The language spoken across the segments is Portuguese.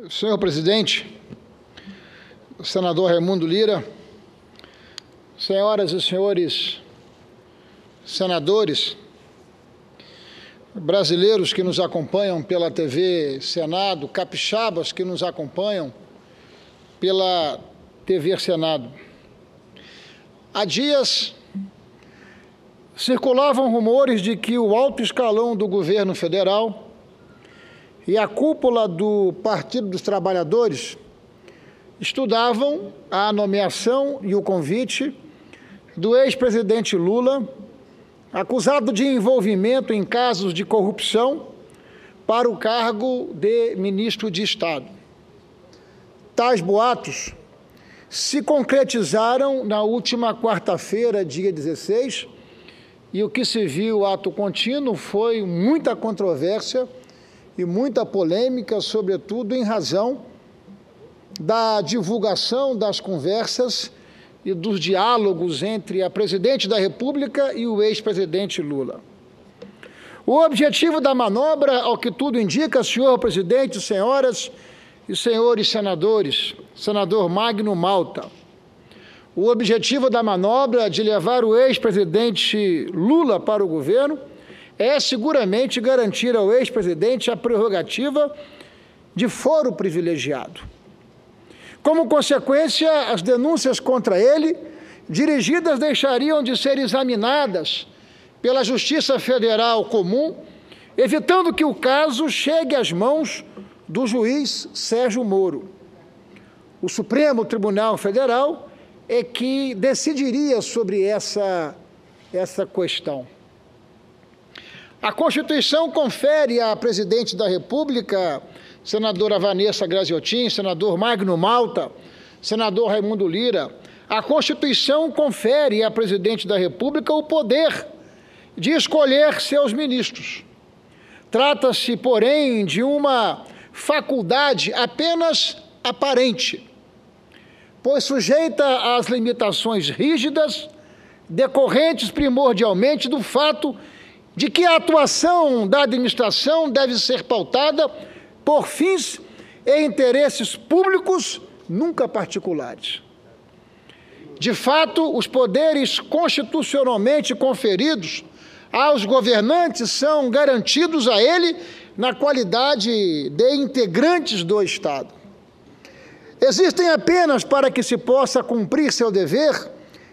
Senhor presidente, senador Raimundo Lira, senhoras e senhores senadores, brasileiros que nos acompanham pela TV Senado, capixabas que nos acompanham pela TV Senado. Há dias circulavam rumores de que o alto escalão do governo federal e a cúpula do Partido dos Trabalhadores estudavam a nomeação e o convite do ex-presidente Lula, acusado de envolvimento em casos de corrupção, para o cargo de ministro de Estado. Tais boatos se concretizaram na última quarta-feira, dia 16, e o que se viu ato contínuo foi muita controvérsia e muita polêmica, sobretudo em razão da divulgação das conversas e dos diálogos entre a presidente da República e o ex-presidente Lula. O objetivo da manobra, ao que tudo indica, senhor presidente, senhoras e senhores senadores, senador Magno Malta, o objetivo da manobra de levar o ex-presidente Lula para o governo é seguramente garantir ao ex-presidente a prerrogativa de foro privilegiado. Como consequência, as denúncias contra ele, dirigidas, deixariam de ser examinadas pela Justiça Federal Comum, evitando que o caso chegue às mãos do juiz Sérgio Moro. O Supremo Tribunal Federal é que decidiria sobre essa questão. A Constituição confere à presidente da República, senadora Vanessa Graziotin, senador Magno Malta, senador Raimundo Lira, a Constituição confere à presidente da República o poder de escolher seus ministros. Trata-se, porém, de uma faculdade apenas aparente, pois sujeita às limitações rígidas decorrentes primordialmente do fato de que a atuação da administração deve ser pautada por fins e interesses públicos, nunca particulares. De fato, os poderes constitucionalmente conferidos aos governantes são garantidos a ele na qualidade de integrantes do Estado. Existem apenas para que se possa cumprir seu dever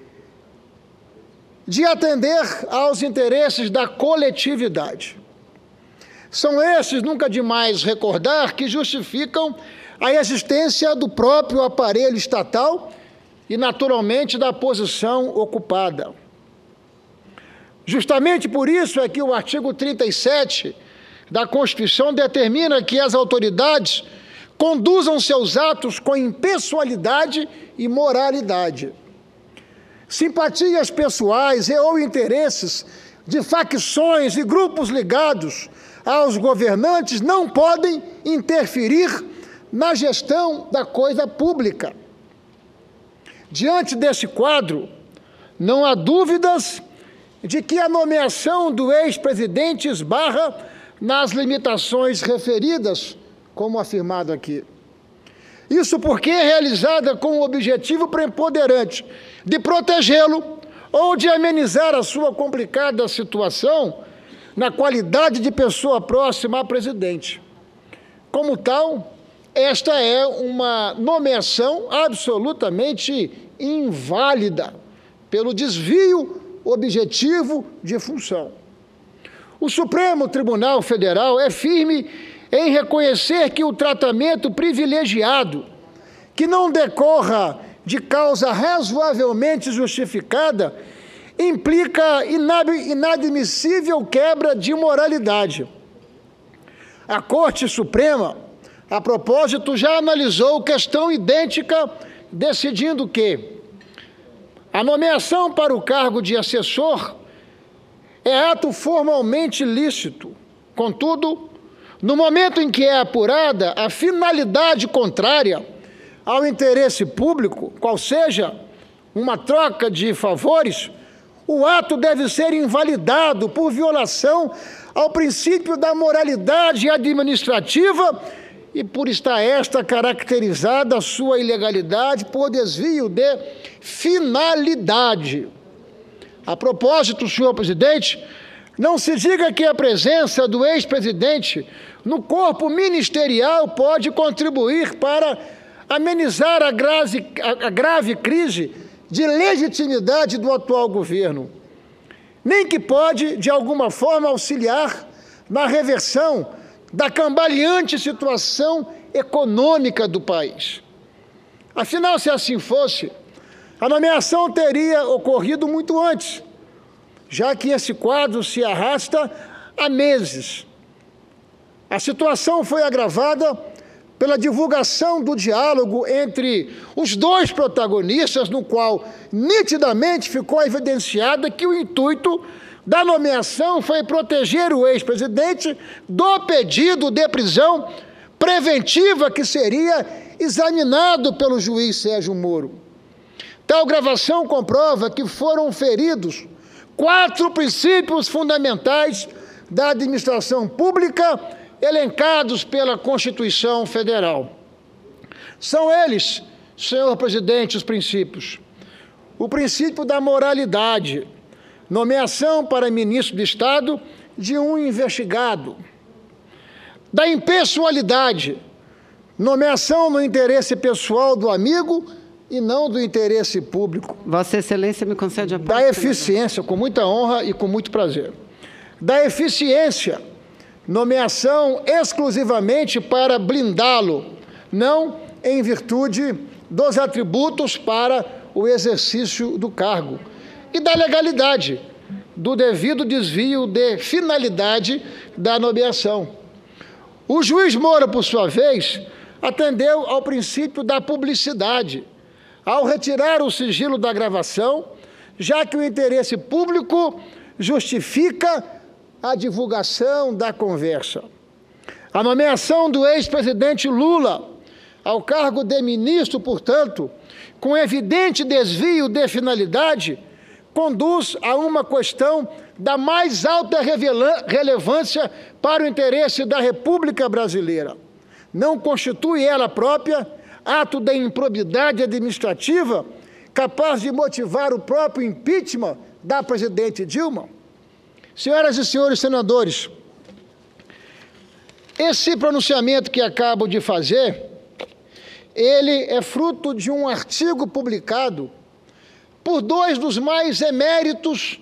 de atender aos interesses da coletividade. São esses, nunca demais recordar, que justificam a existência do próprio aparelho estatal e, naturalmente, da posição ocupada. Justamente por isso é que o artigo 37 da Constituição determina que as autoridades conduzam seus atos com impessoalidade e moralidade. Simpatias pessoais e ou interesses de facções e grupos ligados aos governantes não podem interferir na gestão da coisa pública. Diante desse quadro, não há dúvidas de que a nomeação do ex-presidente esbarra nas limitações referidas, como afirmado aqui. Isso porque é realizada com o objetivo preponderante de protegê-lo ou de amenizar a sua complicada situação na qualidade de pessoa próxima à presidente. Como tal, esta é uma nomeação absolutamente inválida pelo desvio objetivo de função. O Supremo Tribunal Federal é firme em reconhecer que o tratamento privilegiado, que não decorra de causa razoavelmente justificada, implica inadmissível quebra de moralidade. A Corte Suprema, a propósito, já analisou questão idêntica, decidindo que a nomeação para o cargo de assessor é ato formalmente lícito. Contudo, no momento em que é apurada a finalidade contrária ao interesse público, qual seja uma troca de favores, o ato deve ser invalidado por violação ao princípio da moralidade administrativa e por estar esta caracterizada a sua ilegalidade por desvio de finalidade. A propósito, senhor presidente, não se diga que a presença do ex-presidente no corpo ministerial pode contribuir para amenizar a grave crise de legitimidade do atual governo, nem que pode, de alguma forma, auxiliar na reversão da cambaleante situação econômica do país. Afinal, se assim fosse, a nomeação teria ocorrido muito antes, já que esse quadro se arrasta há meses. A situação foi agravada pela divulgação do diálogo entre os dois protagonistas, no qual nitidamente ficou evidenciado que o intuito da nomeação foi proteger o ex-presidente do pedido de prisão preventiva que seria examinado pelo juiz Sérgio Moro. Tal gravação comprova que foram feridos 4 princípios fundamentais da administração pública elencados pela Constituição Federal. São eles, senhor presidente, os princípios. O princípio da moralidade, nomeação para ministro de Estado de um investigado. Da impessoalidade, nomeação no interesse pessoal do amigo e não do interesse público. Vossa Excelência me concede a palavra. Da eficiência, com muita honra e com muito prazer. Da eficiência, nomeação exclusivamente para blindá-lo, não em virtude dos atributos para o exercício do cargo. E da legalidade, do devido desvio de finalidade da nomeação. O juiz Moura, por sua vez, atendeu ao princípio da publicidade, ao retirar o sigilo da gravação, já que o interesse público justifica a divulgação da conversa. A nomeação do ex-presidente Lula ao cargo de ministro, portanto, com evidente desvio de finalidade, conduz a uma questão da mais alta relevância para o interesse da República Brasileira. Não constitui ela própria ato de improbidade administrativa capaz de motivar o próprio impeachment da presidente Dilma? Senhoras e senhores senadores, esse pronunciamento que acabo de fazer, ele é fruto de um artigo publicado por 2 dos mais eméritos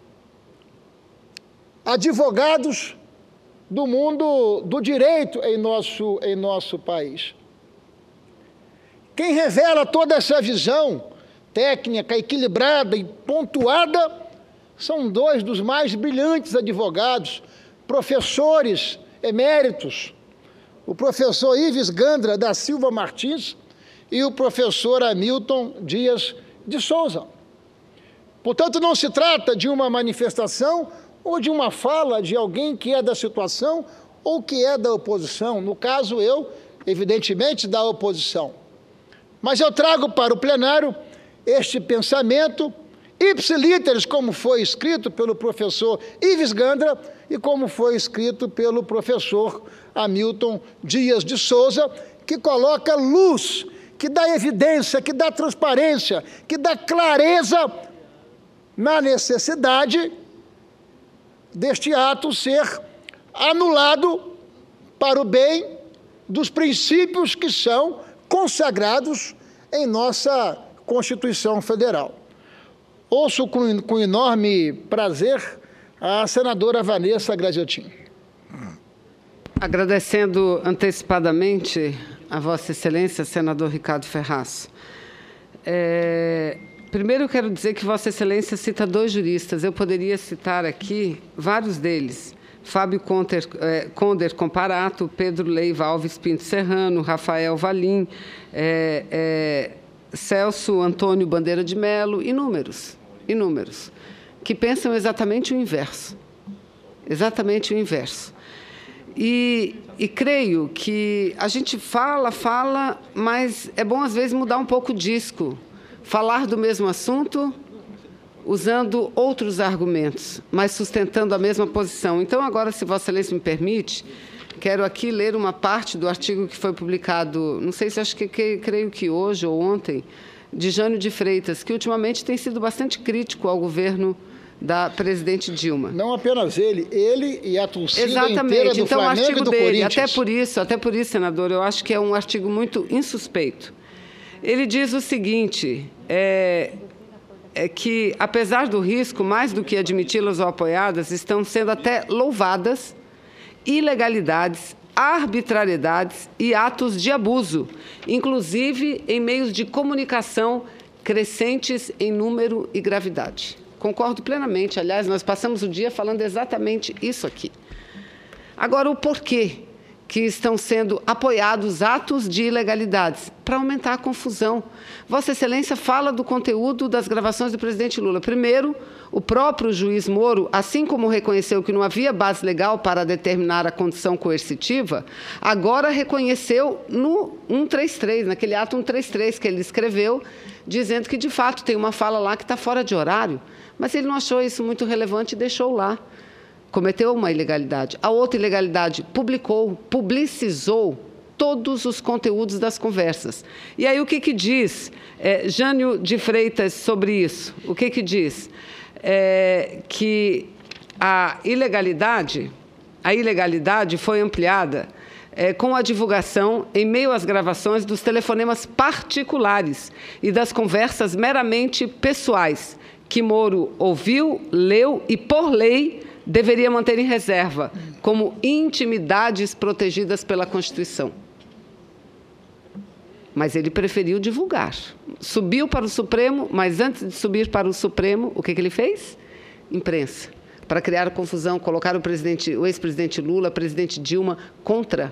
advogados do mundo do direito em nosso país. Quem revela toda essa visão técnica, equilibrada e pontuada, são 2 dos mais brilhantes advogados, professores eméritos, o professor Ives Gandra da Silva Martins e o professor Hamilton Dias de Souza. Portanto, não se trata de uma manifestação ou de uma fala de alguém que é da situação ou que é da oposição. No caso, eu, evidentemente, da oposição. Mas eu trago para o plenário este pensamento, ipsiliteris, como foi escrito pelo professor Ives Gandra e como foi escrito pelo professor Hamilton Dias de Souza, que coloca luz, que dá evidência, que dá transparência, que dá clareza na necessidade deste ato ser anulado para o bem dos princípios que são consagrados em nossa Constituição Federal. Ouço com enorme prazer a senadora Vanessa Graziotin. Agradecendo antecipadamente a Vossa Excelência, senador Ricardo Ferraz. Primeiro, eu quero dizer que Vossa Excelência cita 2 juristas. Eu poderia citar aqui vários deles. Fábio Conder Comparato, Pedro Leiva Alves Pinto Serrano, Rafael Valim, Celso Antônio Bandeira de Melo, inúmeros, que pensam exatamente o inverso. Exatamente o inverso. E creio que a gente fala, mas é bom, às vezes, mudar um pouco o disco. Falar do mesmo assunto, usando outros argumentos, mas sustentando a mesma posição. Então, agora, se Vossa Excelência me permite, quero aqui ler uma parte do artigo que foi publicado, não sei se acho que creio que hoje ou ontem, de Jânio de Freitas, que ultimamente tem sido bastante crítico ao governo da presidente Dilma. Não apenas ele e a torcida Exatamente. inteira do Então, Flamengo o artigo e do dele, Corinthians. até por isso, senador, eu acho que é um artigo muito insuspeito. Ele diz o seguinte, que, apesar do risco, mais do que admiti-las ou apoiadas, estão sendo até louvadas ilegalidades, arbitrariedades e atos de abuso, inclusive em meios de comunicação crescentes em número e gravidade. Concordo plenamente. Aliás, nós passamos o dia falando exatamente isso aqui. Agora, o porquê que estão sendo apoiados atos de ilegalidades? Para aumentar a confusão. Vossa Excelência fala do conteúdo das gravações do presidente Lula. Primeiro, o próprio juiz Moro, assim como reconheceu que não havia base legal para determinar a condição coercitiva, agora reconheceu no 133, naquele ato 133 que ele escreveu, dizendo que, de fato, tem uma fala lá que está fora de horário, mas ele não achou isso muito relevante e deixou lá. Cometeu uma ilegalidade. A outra ilegalidade, publicizou todos os conteúdos das conversas. E aí o que diz Jânio de Freitas sobre isso? O que diz? Que a ilegalidade foi ampliada com a divulgação, em meio às gravações, dos telefonemas particulares e das conversas meramente pessoais, que Moro ouviu, leu e, por lei, deveria manter em reserva, como intimidades protegidas pela Constituição. Mas ele preferiu divulgar. Subiu para o Supremo, mas antes de subir para o Supremo, o que ele fez? Imprensa. Para criar confusão, colocar o ex-presidente Lula, a presidente Dilma, contra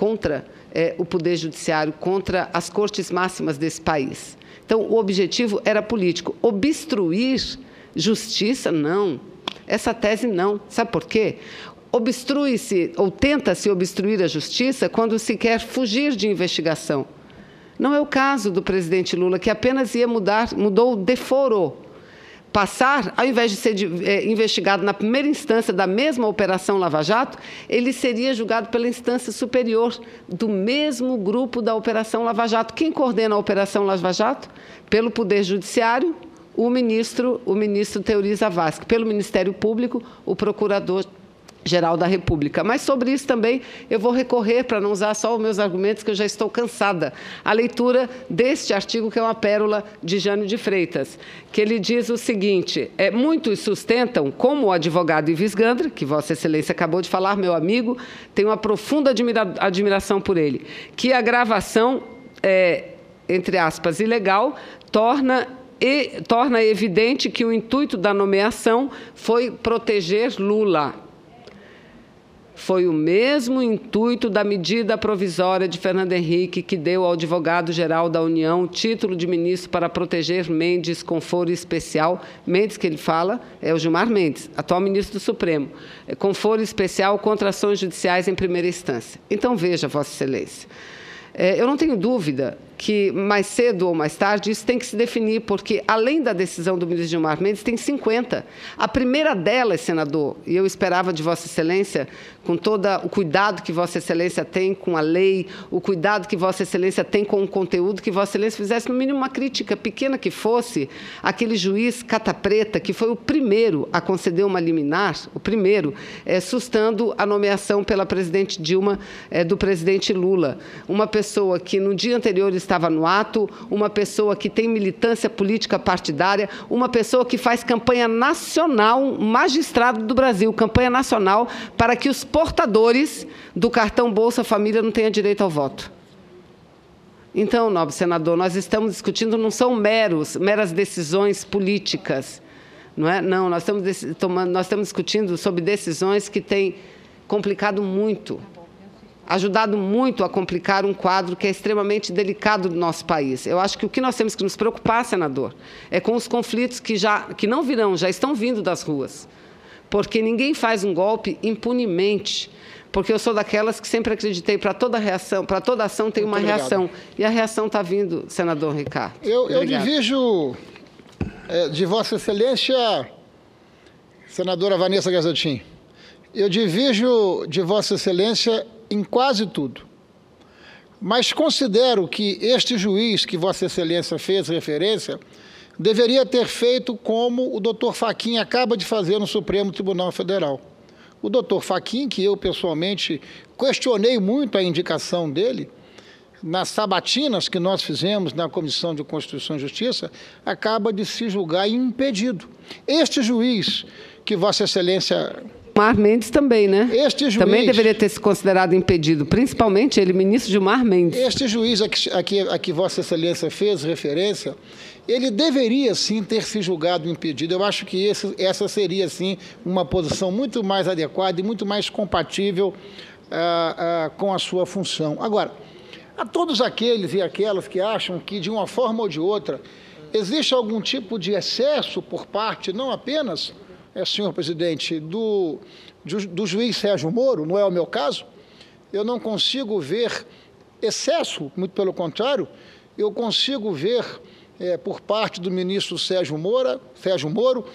o Poder Judiciário, contra as cortes máximas desse país. Então, o objetivo era político. Obstruir justiça, não. Essa tese não. Sabe por quê? Obstrui-se ou tenta-se obstruir a justiça quando se quer fugir de investigação. Não é o caso do presidente Lula, que apenas mudou de foro. Passar, ao invés de ser investigado na primeira instância da mesma Operação Lava Jato, ele seria julgado pela instância superior do mesmo grupo da Operação Lava Jato. Quem coordena a Operação Lava Jato? Pelo Poder Judiciário, o ministro Teori Zavascki, pelo Ministério Público, o Procurador-Geral da República. Mas sobre isso também eu vou recorrer, para não usar só os meus argumentos, que eu já estou cansada, a leitura deste artigo, que é uma pérola de Jânio de Freitas, que ele diz o seguinte: muitos sustentam, como o advogado Ives Gandra, que Vossa Excelência acabou de falar, meu amigo, tenho uma profunda admiração por ele, que a gravação, entre aspas, ilegal, torna evidente que o intuito da nomeação foi proteger Lula. Foi o mesmo intuito da medida provisória de Fernando Henrique, que deu ao advogado-geral da União o título de ministro para proteger Mendes com foro especial. Mendes, que ele fala, é o Gilmar Mendes, atual ministro do Supremo, com foro especial contra ações judiciais em primeira instância. Então, veja, Vossa Excelência, eu não tenho dúvida que, mais cedo ou mais tarde, isso tem que se definir, porque, além da decisão do ministro Gilmar Mendes, tem 50. A primeira delas, senador, e eu esperava de Vossa Excelência, com todo o cuidado que Vossa Excelência tem com a lei, o cuidado que Vossa Excelência tem com o conteúdo, que Vossa Excelência fizesse, no mínimo, uma crítica pequena que fosse aquele juiz Cata Preta, que foi o primeiro a conceder uma liminar, o primeiro, sustando a nomeação pela presidente Dilma do presidente Lula. Uma pessoa que, no dia anterior, estava no ato, uma pessoa que tem militância política partidária, uma pessoa que faz campanha nacional, um magistrado do Brasil, campanha nacional para que os portadores do cartão Bolsa Família não tenham direito ao voto. Então, nobre senador, nós estamos discutindo, não são meras decisões políticas, não é? Não, nós estamos discutindo sobre decisões que têm complicado muito, ajudado muito a complicar um quadro que é extremamente delicado do nosso país. Eu acho que o que nós temos que nos preocupar, senador, é com os conflitos que não virão, já estão vindo das ruas. Porque ninguém faz um golpe impunemente. Porque eu sou daquelas que sempre acreditei, para toda ação tem uma reação. E a reação está vindo, senador Ricardo. Eu divijo de Vossa Excelência, senadora Vanessa Gazotin, eu divijo de Vossa Excelência em quase tudo. Mas considero que este juiz que Vossa Excelência fez referência deveria ter feito como o doutor Fachin acaba de fazer no Supremo Tribunal Federal. O doutor Fachin, que eu pessoalmente questionei muito a indicação dele, nas sabatinas que nós fizemos na Comissão de Constituição e Justiça, acaba de se julgar impedido. Este juiz que Vossa Excelência... Gilmar Mendes também, né? Este juiz... Também deveria ter se considerado impedido, principalmente ele, ministro Gilmar Mendes. Este juiz a que Vossa Excelência fez referência, ele deveria, sim, ter se julgado impedido. Eu acho que essa seria, sim, uma posição muito mais adequada e muito mais compatível com a sua função. Agora, a todos aqueles e aquelas que acham que, de uma forma ou de outra, existe algum tipo de excesso por parte, não apenas, senhor presidente, do juiz Sérgio Moro, não é o meu caso, eu não consigo ver excesso, muito pelo contrário, eu consigo ver, por parte do ministro Sérgio Moro,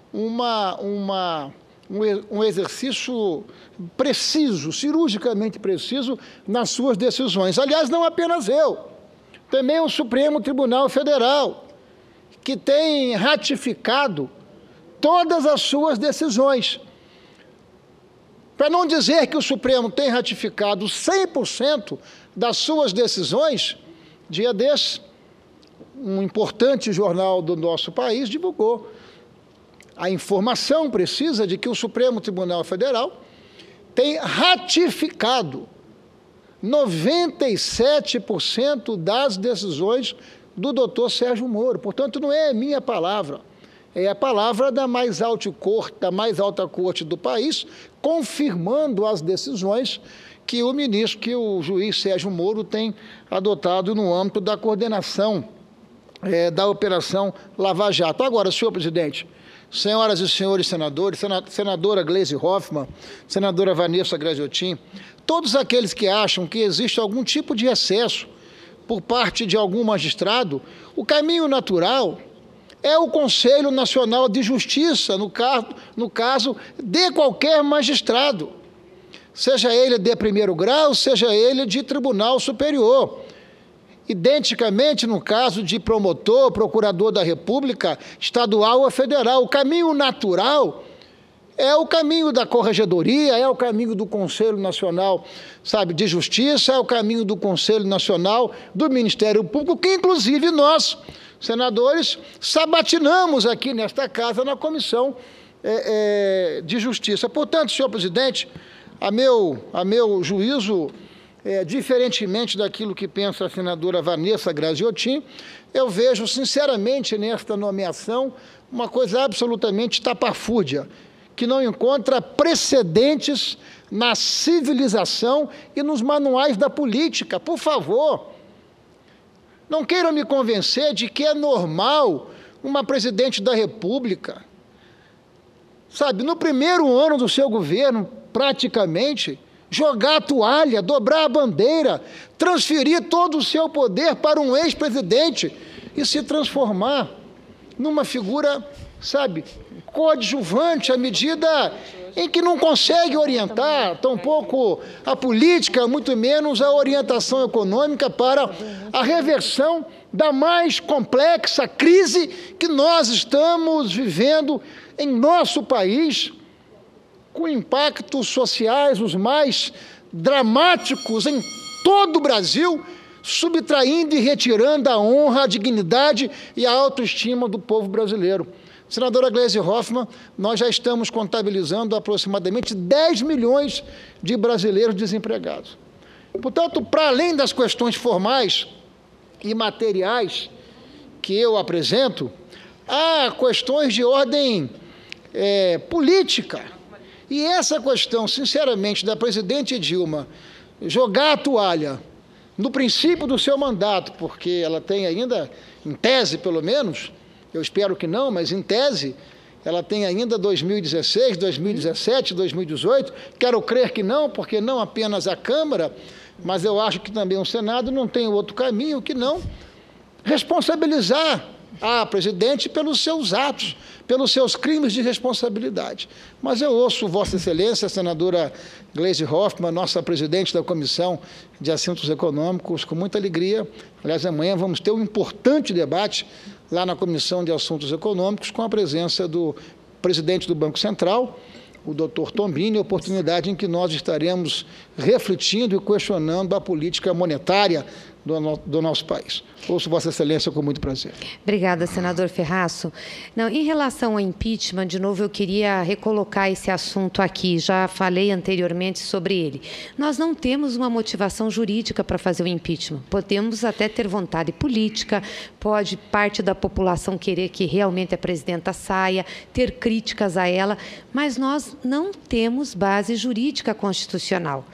um exercício preciso, cirurgicamente preciso, nas suas decisões. Aliás, não apenas eu, também o Supremo Tribunal Federal, que tem ratificado todas as suas decisões. Para não dizer que o Supremo tem ratificado 100% das suas decisões, dia desse, um importante jornal do nosso país divulgou a informação precisa de que o Supremo Tribunal Federal tem ratificado 97% das decisões do doutor Sérgio Moro. Portanto, não é minha palavra, é a palavra da mais alta corte do país, confirmando as decisões que o juiz Sérgio Moro tem adotado no âmbito da coordenação da Operação Lava Jato. Agora, senhor presidente, senhoras e senhores senadores, senadora Gleisi Hoffmann, senadora Vanessa Graziotin, todos aqueles que acham que existe algum tipo de excesso por parte de algum magistrado, o caminho natural é o Conselho Nacional de Justiça, no caso de qualquer magistrado, seja ele de primeiro grau, seja ele de tribunal superior. Identicamente no caso de promotor, procurador da República, estadual ou federal. O caminho natural é o caminho da Corregedoria, é o caminho do Conselho Nacional, de Justiça, é o caminho do Conselho Nacional do Ministério Público, que inclusive nós, senadores, sabatinamos aqui nesta casa na Comissão de Justiça. Portanto, senhor presidente, a meu juízo, diferentemente daquilo que pensa a senadora Vanessa Graziotin, eu vejo sinceramente nesta nomeação uma coisa absolutamente estapafúrdia, que não encontra precedentes na civilização e nos manuais da política. Por favor, não queiram me convencer de que é normal uma presidente da República, no primeiro ano do seu governo, praticamente, jogar a toalha, dobrar a bandeira, transferir todo o seu poder para um ex-presidente e se transformar numa figura, coadjuvante à medida em que não consegue orientar, tampouco a política, muito menos a orientação econômica para a reversão da mais complexa crise que nós estamos vivendo em nosso país, com impactos sociais os mais dramáticos em todo o Brasil, subtraindo e retirando a honra, a dignidade e a autoestima do povo brasileiro. Senadora Gleisi Hoffmann, nós já estamos contabilizando aproximadamente 10 milhões de brasileiros desempregados. Portanto, para além das questões formais e materiais que eu apresento, há questões de ordem política. E essa questão, sinceramente, da presidente Dilma jogar a toalha no princípio do seu mandato, porque ela tem ainda, em tese pelo menos, eu espero que não, mas em tese, ela tem ainda 2016, 2017, 2018, quero crer que não, porque não apenas a Câmara, mas eu acho que também o Senado não tem outro caminho que não responsabilizar à presidente pelos seus atos, pelos seus crimes de responsabilidade. Mas eu ouço Vossa Excelência, a senadora Gleisi Hoffmann, nossa presidente da Comissão de Assuntos Econômicos, com muita alegria. Aliás, amanhã vamos ter um importante debate lá na Comissão de Assuntos Econômicos, com a presença do presidente do Banco Central, o doutor Tombini, oportunidade em que nós estaremos refletindo e questionando a política monetária do nosso país. Ouço Vossa Excelência com muito prazer. Obrigada, senador Ferraço. Não, em relação ao impeachment, de novo, eu queria recolocar esse assunto aqui. Já falei anteriormente sobre ele. Nós não temos uma motivação jurídica para fazer o impeachment. Podemos até ter vontade política, pode parte da população querer que realmente a presidenta saia, ter críticas a ela, mas nós não temos base jurídica constitucional.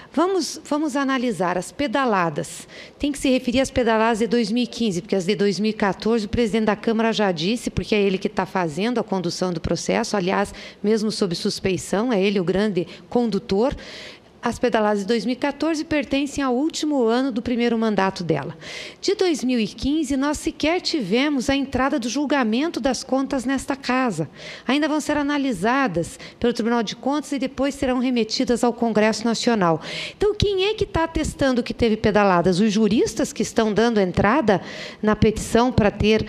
Vamos analisar as pedaladas. Tem que se referir às pedaladas de 2015, porque as de 2014 o presidente da Câmara já disse, porque é ele que está fazendo a condução do processo, aliás, mesmo sob suspeição, é ele o grande condutor. As pedaladas de 2014 pertencem ao último ano do primeiro mandato dela. De 2015, nós sequer tivemos a entrada do julgamento das contas nesta casa. Ainda vão ser analisadas pelo Tribunal de Contas e depois serão remetidas ao Congresso Nacional. Então, quem é que está atestando que teve pedaladas? Os juristas que estão dando entrada na petição para ter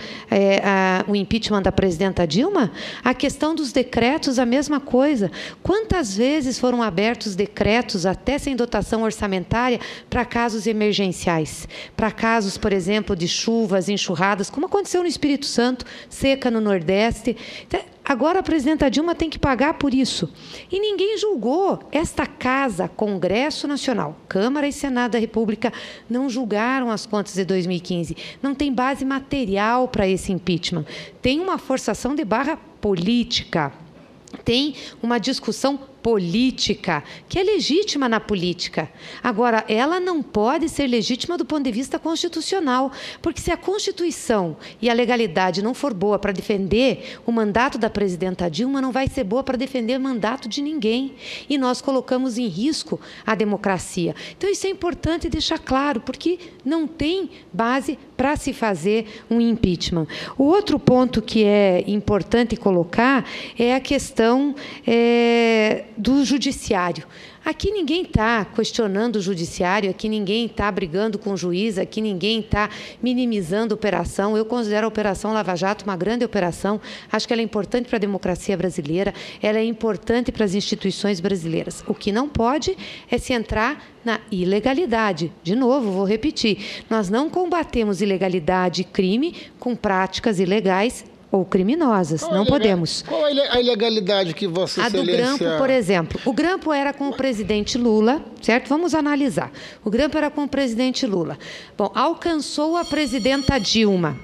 o impeachment da presidenta Dilma? A questão dos decretos, a mesma coisa. Quantas vezes foram abertos decretos até sem dotação orçamentária, para casos emergenciais, para casos, por exemplo, de chuvas, enxurradas, como aconteceu no Espírito Santo, seca no Nordeste. Agora a presidenta Dilma tem que pagar por isso. E ninguém julgou. Esta casa, Congresso Nacional, Câmara e Senado da República, não julgaram as contas de 2015. Não tem base material para esse impeachment. Tem uma forçação de barra política. Tem uma discussão política, que é legítima na política. Agora, ela não pode ser legítima do ponto de vista constitucional, porque se a Constituição e a legalidade não for boa para defender o mandato da presidenta Dilma, não vai ser boa para defender o mandato de ninguém. E nós colocamos em risco a democracia. Então, isso é importante deixar claro, porque não tem base para se fazer um impeachment. O outro ponto que é importante colocar é a questão do judiciário. Aqui ninguém está questionando o judiciário, aqui ninguém está brigando com o juiz, aqui ninguém está minimizando a operação. Eu considero a Operação Lava Jato uma grande operação. Acho que ela é importante para a democracia brasileira, ela é importante para as instituições brasileiras. O que não pode é se entrar na ilegalidade. De novo, vou repetir, nós não combatemos ilegalidade e crime com práticas ilegais ou criminosas, não podemos. Qual a ilegalidade que Vossa Excelência... A do Grampo, por exemplo. O Grampo era com o presidente Lula, certo? Vamos analisar. O Grampo era com o presidente Lula. Bom, alcançou a presidenta Dilma.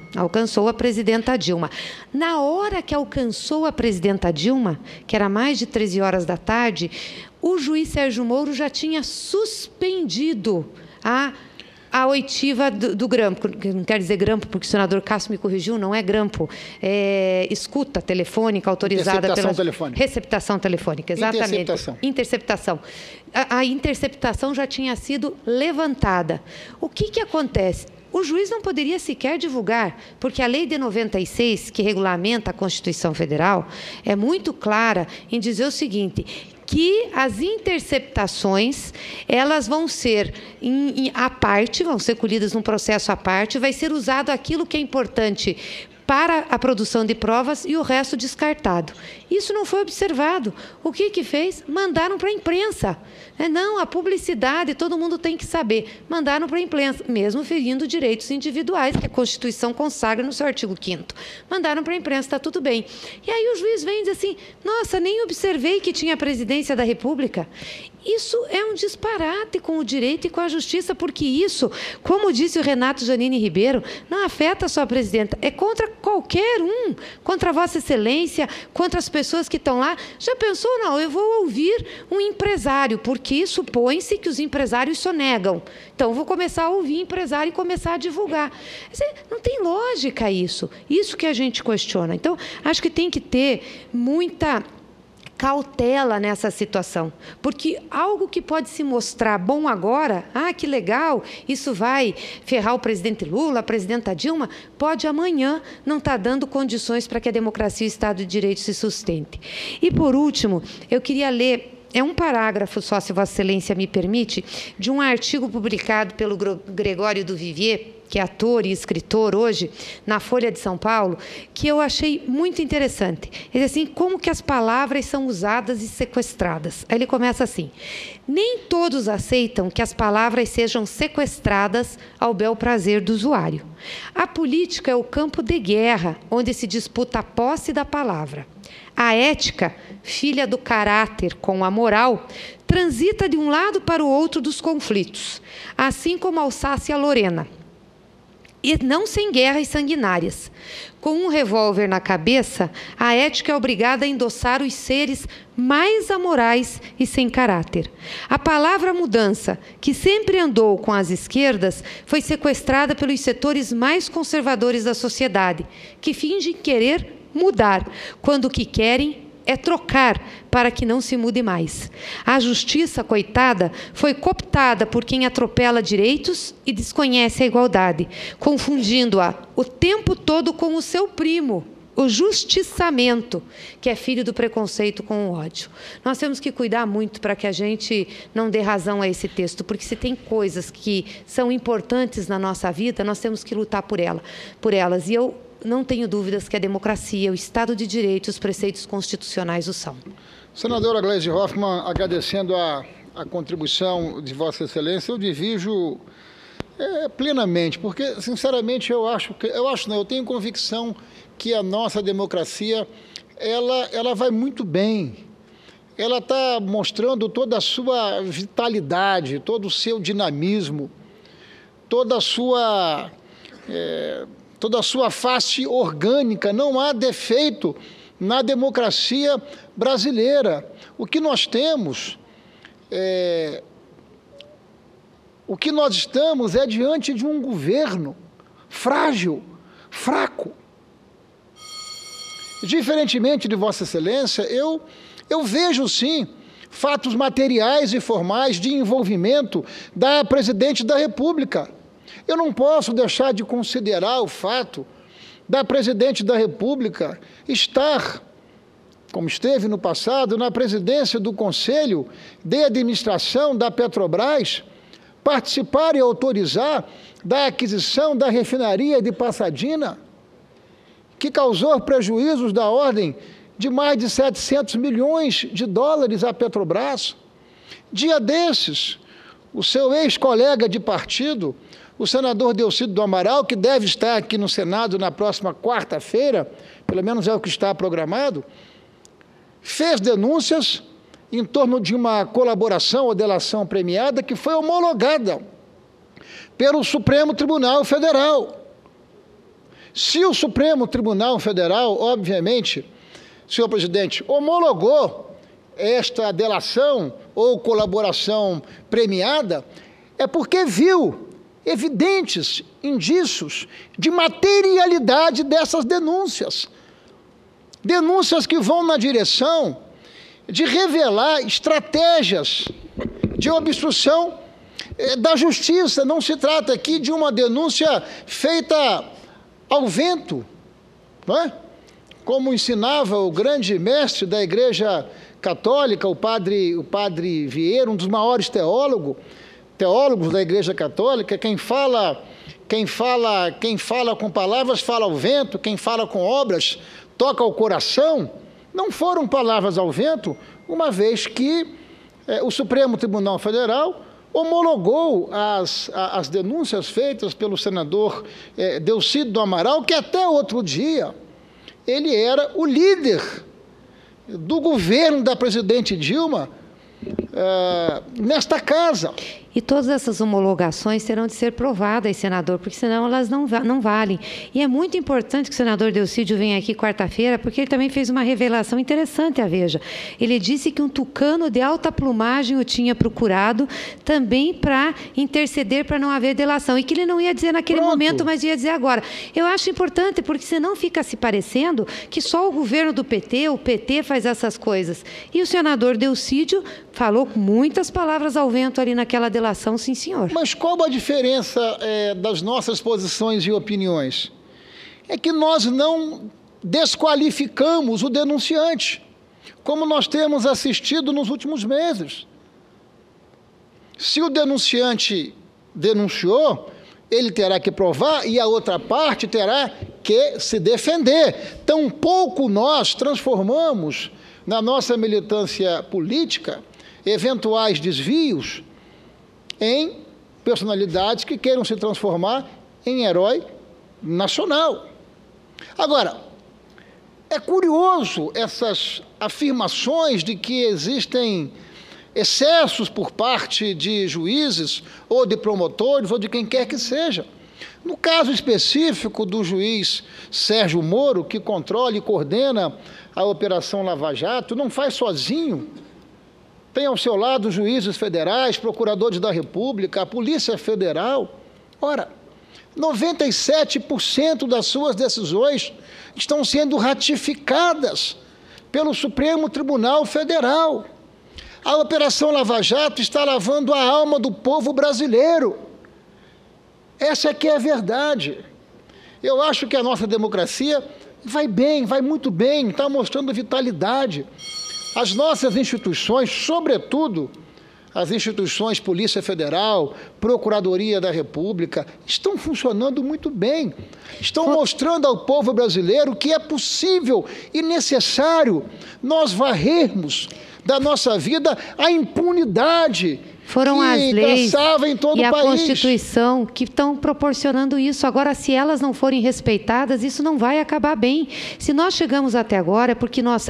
Na hora que alcançou a presidenta Dilma, que era mais de 13 horas da tarde, o juiz Sérgio Moro já tinha suspendido a oitiva do Grampo, não quer dizer Grampo, porque o senador Cássio me corrigiu, não é Grampo, é escuta telefônica autorizada pela... Receptação telefônica, exatamente. Interceptação. A interceptação já tinha sido levantada. O que acontece? O juiz não poderia sequer divulgar, porque a Lei de 96, que regulamenta a Constituição Federal, é muito clara em dizer o seguinte, que as interceptações, elas vão ser à parte, vão ser colhidas num processo à parte, vai ser usado aquilo que é importante para a produção de provas e o resto descartado. Isso não foi observado. O que fez? Mandaram para a imprensa. Não, a publicidade, todo mundo tem que saber. Mandaram para a imprensa, mesmo ferindo direitos individuais, que a Constituição consagra no seu artigo 5º. Mandaram para a imprensa, está tudo bem. E aí o juiz vem e diz assim, nossa, nem observei que tinha a presidência da República. Isso é um disparate com o direito e com a justiça, porque isso, como disse o Renato Janine Ribeiro, não afeta só a presidenta, é contra qualquer um, contra Vossa Excelência, contra as pessoas que estão lá. Já pensou? Não, eu vou ouvir um empresário, porque supõe-se que os empresários sonegam. Então, vou começar a ouvir empresário e começar a divulgar. Não tem lógica isso. Isso que a gente questiona. Então, acho que tem que ter muita cautela nessa situação, porque algo que pode se mostrar bom agora, que legal, isso vai ferrar o presidente Lula, a presidenta Dilma, pode amanhã não estar dando condições para que a democracia e o Estado de Direito se sustente. E, por último, eu queria ler um parágrafo só, se Vossa Excelência me permite, de um artigo publicado pelo Gregório do Vivier, que é ator e escritor hoje, na Folha de São Paulo, que eu achei muito interessante. Ele diz assim, como que as palavras são usadas e sequestradas. Aí ele começa assim, nem todos aceitam que as palavras sejam sequestradas ao bel prazer do usuário. A política é o campo de guerra, onde se disputa a posse da palavra. A ética, filha do caráter com a moral, transita de um lado para o outro dos conflitos, assim como a Alsácia e a Lorena. E não sem guerras sanguinárias. Com um revólver na cabeça, a ética é obrigada a endossar os seres mais amorais e sem caráter. A palavra mudança, que sempre andou com as esquerdas, foi sequestrada pelos setores mais conservadores da sociedade, que fingem querer mudar, quando o que querem é trocar para que não se mude mais. A justiça, coitada, foi cooptada por quem atropela direitos e desconhece a igualdade, confundindo-a o tempo todo com o seu primo, o justiçamento, que é filho do preconceito com o ódio. Nós temos que cuidar muito para que a gente não dê razão a esse texto, porque se tem coisas que são importantes na nossa vida, nós temos que lutar por elas. E eu não tenho dúvidas que a democracia, o Estado de Direito e os preceitos constitucionais o são. Senadora Gleisi Hoffmann, agradecendo a contribuição de Vossa Excelência, eu divido plenamente, porque, sinceramente, eu tenho convicção que a nossa democracia, ela vai muito bem. Ela está mostrando toda a sua vitalidade, todo o seu dinamismo, toda a sua face orgânica. Não há defeito na democracia brasileira. O que nós temos, o que nós estamos é diante de um governo frágil, fraco. Diferentemente de Vossa Excelência, eu vejo, sim, fatos materiais e formais de envolvimento da Presidente da República. Eu não posso deixar de considerar o fato da Presidente da República estar, como esteve no passado, na presidência do Conselho de Administração da Petrobras, participar e autorizar da aquisição da refinaria de Passadina, que causou prejuízos da ordem de mais de 700 milhões de dólares à Petrobras. Dia desses, o seu ex-colega de partido, o senador Delcídio do Amaral, que deve estar aqui no Senado na próxima quarta-feira, pelo menos é o que está programado, fez denúncias em torno de uma colaboração ou delação premiada que foi homologada pelo Supremo Tribunal Federal. Se o Supremo Tribunal Federal, obviamente, senhor presidente, homologou esta delação ou colaboração premiada, é porque viu evidentes indícios de materialidade dessas denúncias. Denúncias que vão na direção de revelar estratégias de obstrução da justiça. Não se trata aqui de uma denúncia feita ao vento, não é? Como ensinava o grande mestre da Igreja Católica, o padre Vieira, um dos maiores teólogos da Igreja Católica. Quem fala com palavras fala ao vento, quem fala com obras toca ao coração. Não foram palavras ao vento, uma vez que o Supremo Tribunal Federal homologou as denúncias feitas pelo senador Delcídio do Amaral, que até outro dia ele era o líder do governo da presidente Dilma nesta casa. E todas essas homologações terão de ser provadas, senador, porque senão elas não valem. E é muito importante que o senador Delcídio venha aqui quarta-feira, porque ele também fez uma revelação interessante, a Veja. Ele disse que um tucano de alta plumagem o tinha procurado também para interceder para não haver delação, e que ele não ia dizer naquele momento, mas ia dizer agora. Eu acho importante, porque senão fica se parecendo que só o governo do PT, o PT faz essas coisas. E o senador Delcídio falou muitas palavras ao vento ali naquela delação, sim, senhor. Mas qual a diferença das nossas posições e opiniões? É que nós não desqualificamos o denunciante, como nós temos assistido nos últimos meses. Se o denunciante denunciou, ele terá que provar e a outra parte terá que se defender. Tampouco nós transformamos na nossa militância política eventuais desvios em personalidades que queiram se transformar em herói nacional. Agora, é curioso essas afirmações de que existem excessos por parte de juízes ou de promotores ou de quem quer que seja. No caso específico do juiz Sérgio Moro, que controla e coordena a Operação Lava Jato, não faz sozinho. Tem ao seu lado juízes federais, procuradores da República, a Polícia Federal. Ora, 97% das suas decisões estão sendo ratificadas pelo Supremo Tribunal Federal. A Operação Lava Jato está lavando a alma do povo brasileiro. Essa é que é a verdade. Eu acho que a nossa democracia vai bem, vai muito bem, está mostrando vitalidade. As nossas instituições, sobretudo as instituições Polícia Federal, Procuradoria da República, estão funcionando muito bem. Estão mostrando ao povo brasileiro que é possível e necessário nós varrermos da nossa vida a impunidade Foram as leis em todo e o a país. Constituição que estão proporcionando isso. Agora, se elas não forem respeitadas, isso não vai acabar bem. Se nós chegamos até agora, porque nós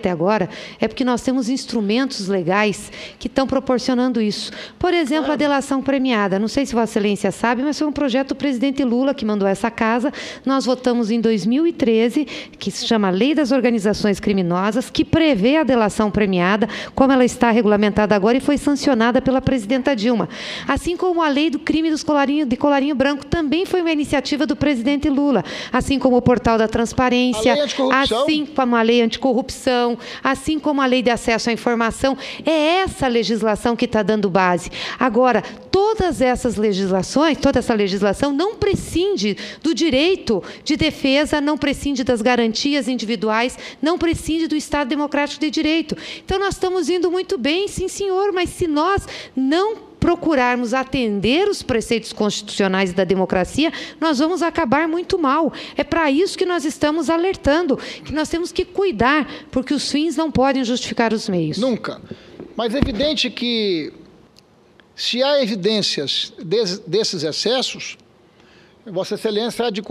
temos instrumentos legais que estão proporcionando isso. Por exemplo, a delação premiada. Não sei se Vossa Excelência sabe, mas foi um projeto do presidente Lula que mandou essa casa. Nós votamos em 2013, que se chama Lei das Organizações Criminosas, que prevê a delação premiada, como ela está regulamentada agora e foi sancionada pela presidenta Dilma. Assim como a lei do crime de colarinho branco também foi uma iniciativa do presidente Lula, assim como o portal da transparência, assim como a lei anticorrupção, assim como a lei de acesso à informação. É essa legislação que está dando base. Agora, toda essa legislação não prescinde do direito de defesa, não prescinde das garantias individuais, não prescinde do Estado Democrático de Direito. Então, nós estamos indo muito bem, sim, senhor, mas se nós não procurarmos atender os preceitos constitucionais da democracia, nós vamos acabar muito mal. É para isso que nós estamos alertando, que nós temos que cuidar, porque os fins não podem justificar os meios. Nunca. Mas é evidente que, se há evidências desses excessos, Vossa Excelência há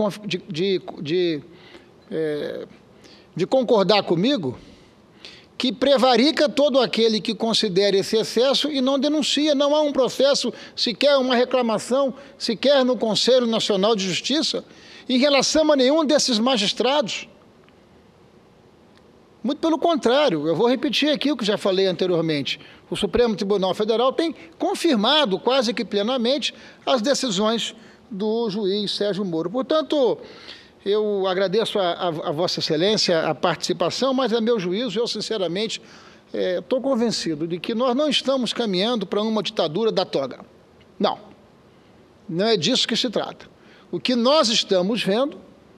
de concordar comigo que prevarica todo aquele que considere esse excesso e não denuncia. Não há um processo, sequer uma reclamação, sequer no Conselho Nacional de Justiça, em relação a nenhum desses magistrados. Muito pelo contrário, eu vou repetir aqui o que já falei anteriormente. O Supremo Tribunal Federal tem confirmado quase que plenamente as decisões do juiz Sérgio Moro. Portanto, eu agradeço a Vossa Excelência a participação, mas a meu juízo, eu sinceramente estou convencido de que nós não estamos caminhando para uma ditadura da toga. Não, não é disso que se trata. O que nós estamos vendo,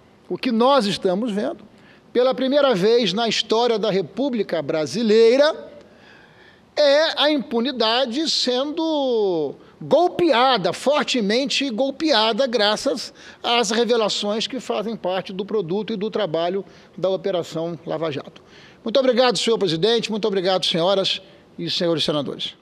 pela primeira vez na história da República Brasileira, é a impunidade sendo golpeada, fortemente golpeada, graças às revelações que fazem parte do produto e do trabalho da Operação Lava Jato. Muito obrigado, senhor presidente, muito obrigado, senhoras e senhores senadores.